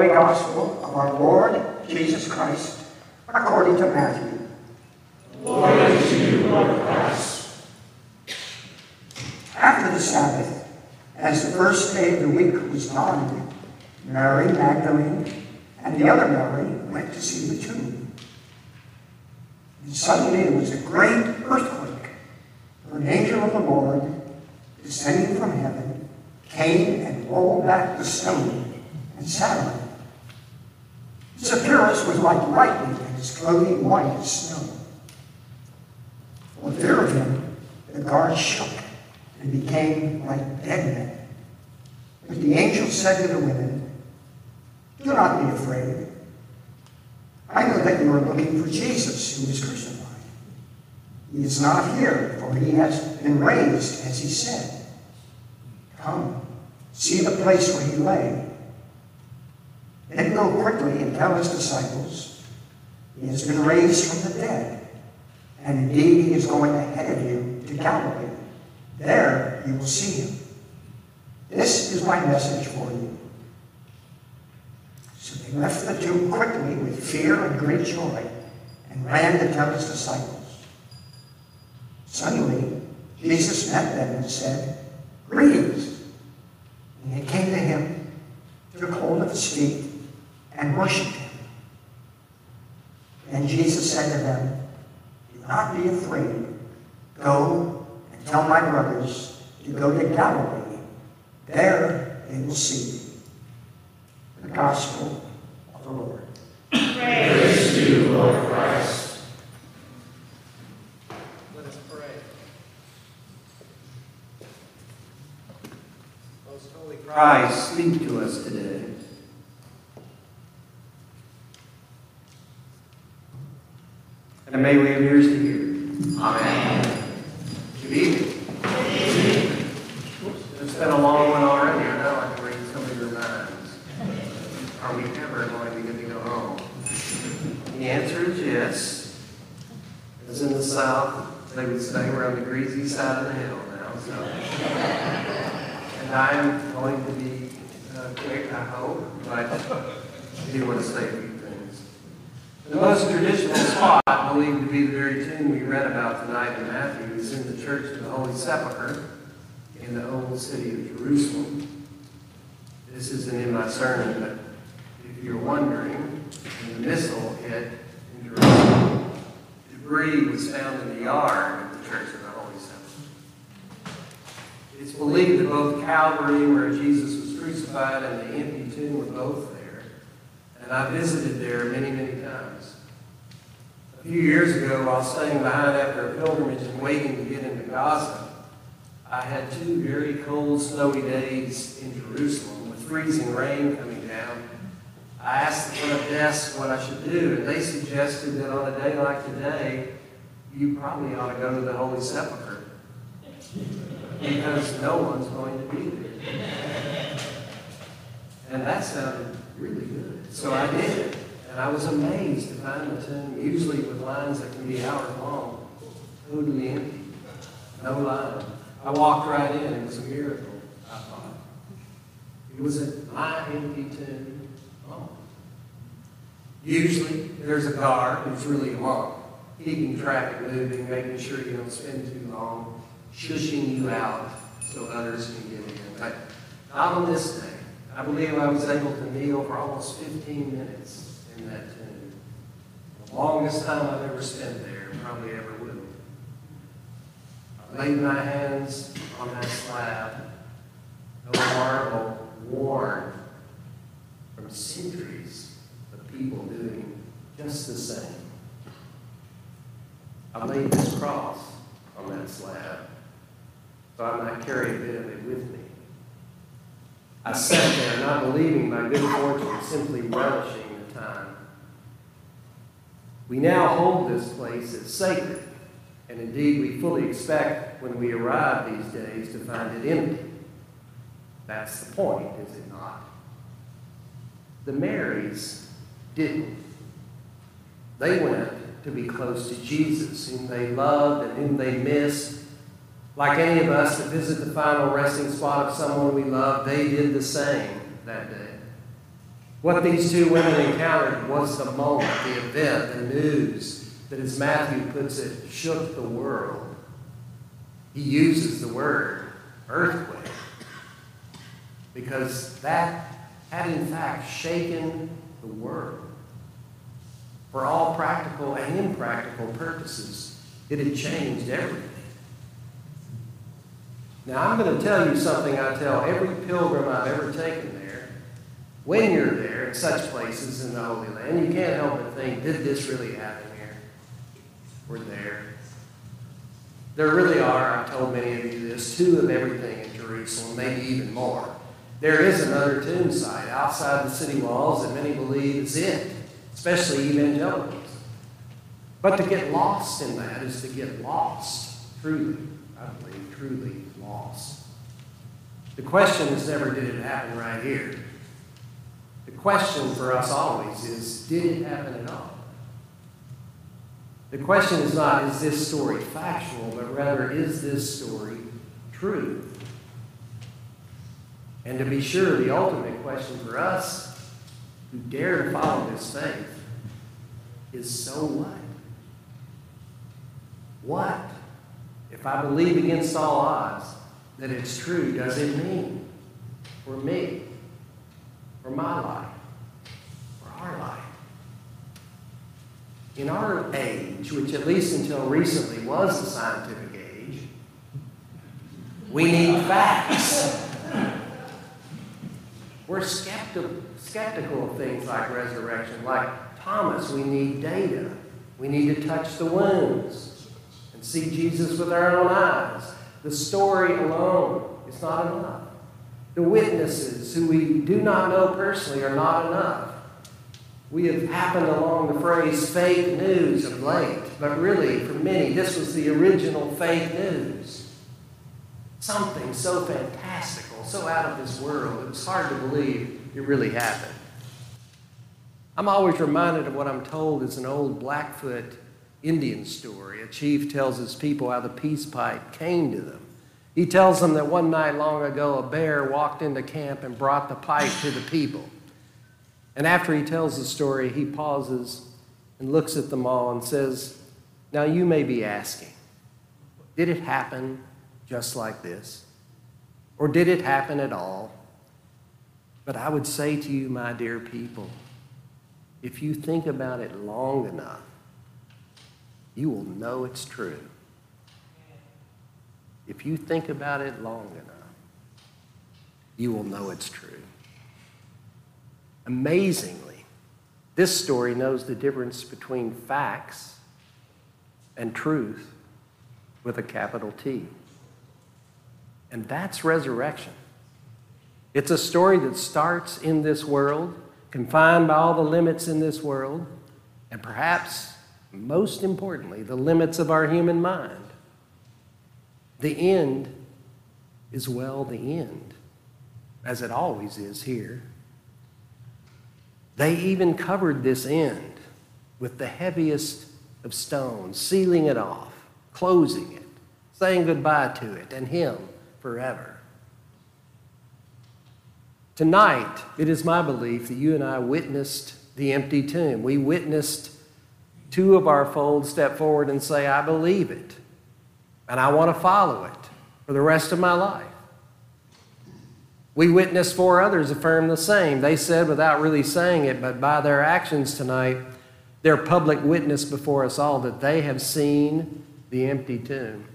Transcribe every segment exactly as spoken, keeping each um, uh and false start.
Holy Gospel of our Lord Jesus Christ according to Matthew. Glory to you, Lord Christ. After the Sabbath, as the first day of the week was dawning, Mary Magdalene and the other Mary went to see the tomb. And suddenly there was a great earthquake, for an angel of the Lord, descending from heaven, came and rolled back the stone and sat on it. His appearance was like lightning, and his clothing white as snow. For fear of him, the guards shook and became like dead men. But the angel said to the women, "Do not be afraid. I know that you are looking for Jesus who was crucified. He is not here, for he has been raised, as he said. Come, see the place where he lay. Then go quickly and tell his disciples, he has been raised from the dead, and indeed he is going ahead of you to Galilee. There you will see him. This is my message for you." So they left the tomb quickly with fear and great joy, and ran to tell his disciples. Suddenly, Jesus met them and said, "Greetings." And they came to him, took hold of his feet, and worshipped him. And Jesus said to them, "Do not be afraid. Go and tell my brothers to go to Galilee. There they will see me." The Gospel of the Lord. Praise to you, Lord Christ. Let us pray. Most Holy Christ, speak to us today. And may we have ears to hear. Amen. Good evening. Good evening. It's been a long one already. I know I can read some of your minds. Are we ever going to get to go home? The answer is yes. As in the South, they would say we're on the greasy side of the hill now. So, and I'm going to be uh, quick, I hope, but I do want to say a few things. The most traditional spot, believed to be the very tomb we read about tonight in Matthew, is in the Church of the Holy Sepulchre in the old city of Jerusalem. This isn't in my sermon, but if you're wondering, when the missile hit in Jerusalem, debris was found in the yard of the Church of the Holy Sepulchre. It's believed that both Calvary, where Jesus was crucified, and the empty tomb were both there. And I visited there many, many times. A few years ago, while staying behind after a pilgrimage and waiting to get into Gaza, I had two very cold, snowy days in Jerusalem with freezing rain coming down. I asked the front desk what I should do, and they suggested that on a day like today, you probably ought to go to the Holy Sepulchre because no one's going to be there. And that sounded really good. So I did. And I was amazed to find the tomb, usually with lines that can be hours long, totally empty. No line. I walked right in. It was a miracle, I thought. It was a my empty tomb. Oh. Usually, there's a guard who's really long, keeping traffic moving, making sure you don't spend too long, shushing you out so others can get in. But not on this day. I believe I was able to kneel for almost fifteen minutes in that tomb. The longest time I've ever spent there, probably ever will. I laid my hands on that slab, no marble worn from centuries of people doing just the same. I laid this cross on that slab so I might carry a bit of it with me. I sat there not believing my good fortune, simply relishing the time. We now hold this place as sacred, and indeed we fully expect when we arrive these days to find it empty. That's the point, is it not? The Marys didn't. They went to be close to Jesus, whom they loved and whom they missed. Like any of us that visit the final resting spot of someone we love, they did the same that day. What these two women encountered was the moment, the event, the news that, as Matthew puts it, shook the world. He uses the word earthquake because that had in fact shaken the world. For all practical and impractical purposes, it had changed everything. Now, I'm going to tell you something I tell every pilgrim I've ever taken there. When you're there, in such places in the Holy Land, you can't help but think, did this really happen here? We're there. There really are, I've told many of you this, two of everything in Jerusalem, maybe even more. There is another tomb site outside the city walls that many believe is it, especially evangelicals. But to get lost in that is to get lost, truly, I believe, truly lost. The question is never, did it happen right here? The question for us always is, did it happen at all? The question is not, is this story factual, but rather, is this story true? And to be sure, the ultimate question for us who dare to follow this faith is, so what? What, if I believe against all odds that it's true, does it mean for me, for my life, for our life? In our age, which at least until recently was the scientific age, we need facts. We're skeptical, skeptical of things like resurrection. Like Thomas, we need data. We need to touch the wounds and see Jesus with our own eyes. The story alone is not enough. The witnesses who we do not know personally are not enough. We have happened along the phrase fake news of late, but really, for many, this was the original fake news. Something so fantastical, so out of this world, it was hard to believe it really happened. I'm always reminded of what I'm told is an old Blackfoot Indian story. A chief tells his people how the peace pipe came to them. He tells them that one night long ago, a bear walked into camp and brought the pipe to the people. And after he tells the story, he pauses and looks at them all and says, now you may be asking, did it happen just like this? Or did it happen at all? But I would say to you, my dear people, if you think about it long enough, you will know it's true. If you think about it long enough, you will know it's true. Amazingly, this story knows the difference between facts and truth with a capital T. And that's resurrection. It's a story that starts in this world, confined by all the limits in this world, and perhaps, most importantly, the limits of our human mind. The end is, well, the end, as it always is here. They even covered this end with the heaviest of stones, sealing it off, closing it, saying goodbye to it and him forever. Tonight, it is my belief that you and I witnessed the empty tomb. We witnessed two of our fold step forward and say, I believe it, and I want to follow it for the rest of my life. We witnessed four others affirm the same. They said, without really saying it, but by their actions tonight, their public witness before us all, that they have seen the empty tomb.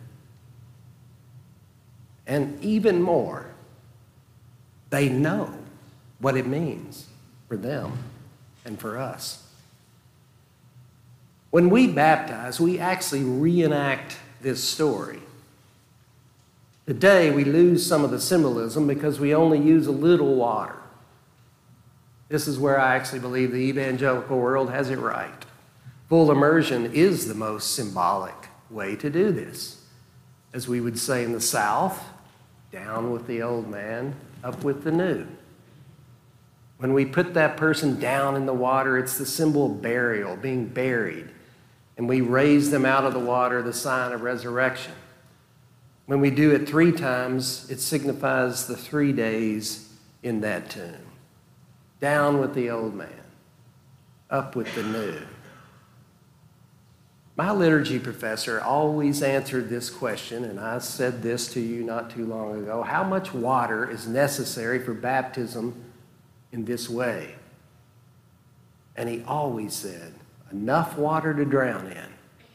And even more, they know what it means for them and for us. When we baptize, we actually reenact this story. Today, we lose some of the symbolism because we only use a little water. This is where I actually believe the evangelical world has it right. Full immersion is the most symbolic way to do this. As we would say in the South, down with the old man, up with the new. When we put that person down in the water, it's the symbol of burial, being buried. And we raise them out of the water, the sign of resurrection. When we do it three times, it signifies the three days in that tomb. Down with the old man, up with the new. My liturgy professor always answered this question, and I said this to you not too long ago. How much water is necessary for baptism in this way? And he always said, enough water to drown in,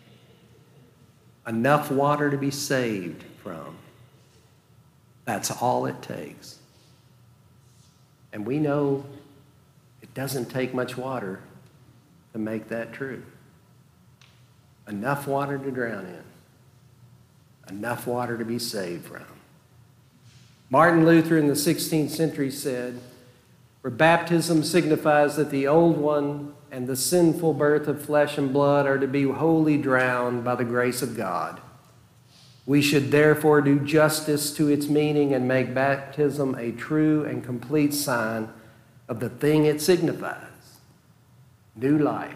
enough water to be saved from. That's all it takes. And we know it doesn't take much water to make that true. Enough water to drown in, enough water to be saved from. Martin Luther in the sixteenth century said, for baptism signifies that the old one and the sinful birth of flesh and blood are to be wholly drowned by the grace of God. We should therefore do justice to its meaning and make baptism a true and complete sign of the thing it signifies, new life.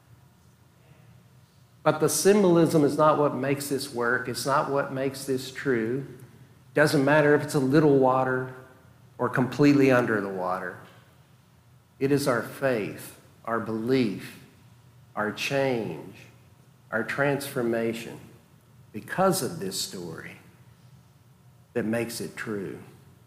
But the symbolism is not what makes this work. It's not what makes this true. It doesn't matter if it's a little water or completely under the water. It is our faith, our belief, our change, our transformation because of this story that makes it true.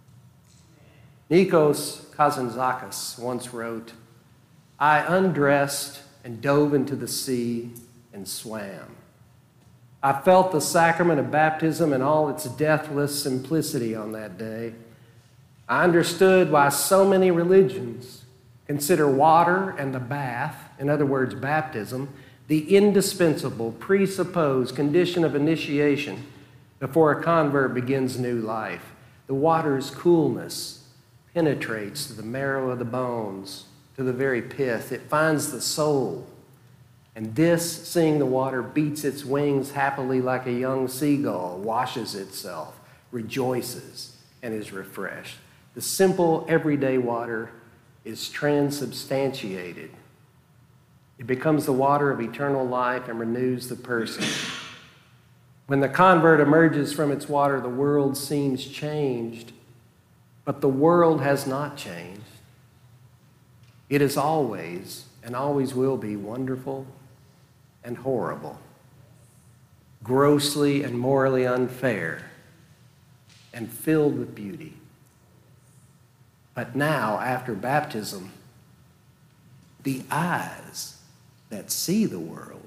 Nikos Kazantzakis once wrote, I undressed and dove into the sea and swam. I felt the sacrament of baptism in all its deathless simplicity on that day. I understood why so many religions consider water and the bath, in other words, baptism, the indispensable presupposed condition of initiation before a convert begins new life. The water's coolness penetrates to the marrow of the bones, to the very pith. It finds the soul. And this, seeing the water, beats its wings happily like a young seagull, washes itself, rejoices, and is refreshed. The simple, everyday water is transubstantiated. It becomes the water of eternal life and renews the person. When the convert emerges from its water, the world seems changed, but the world has not changed. It is always and always will be wonderful and horrible, grossly and morally unfair, and filled with beauty. But now, after baptism, the eyes that see the world,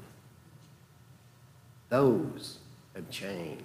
those have changed.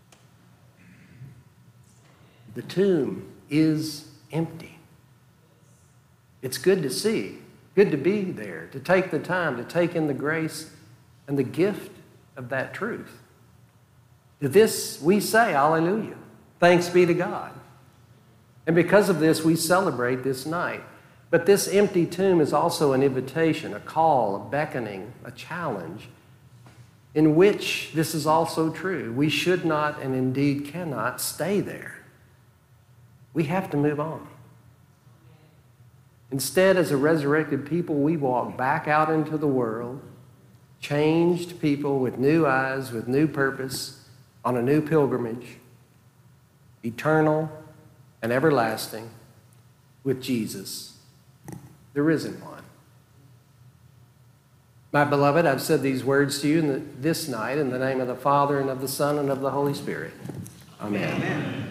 The tomb is empty. It's good to see, good to be there, to take the time, to take in the grace and the gift of that truth. To this we say, hallelujah, thanks be to God. And because of this, we celebrate this night. But this empty tomb is also an invitation, a call, a beckoning, a challenge, in which this is also true. We should not and indeed cannot stay there. We have to move on. Instead, as a resurrected people, we walk back out into the world, changed people with new eyes, with new purpose, on a new pilgrimage, eternal and everlasting, with Jesus, the risen one. My beloved, I've said these words to you in the, this night in the name of the Father, and of the Son, and of the Holy Spirit. Amen. Amen.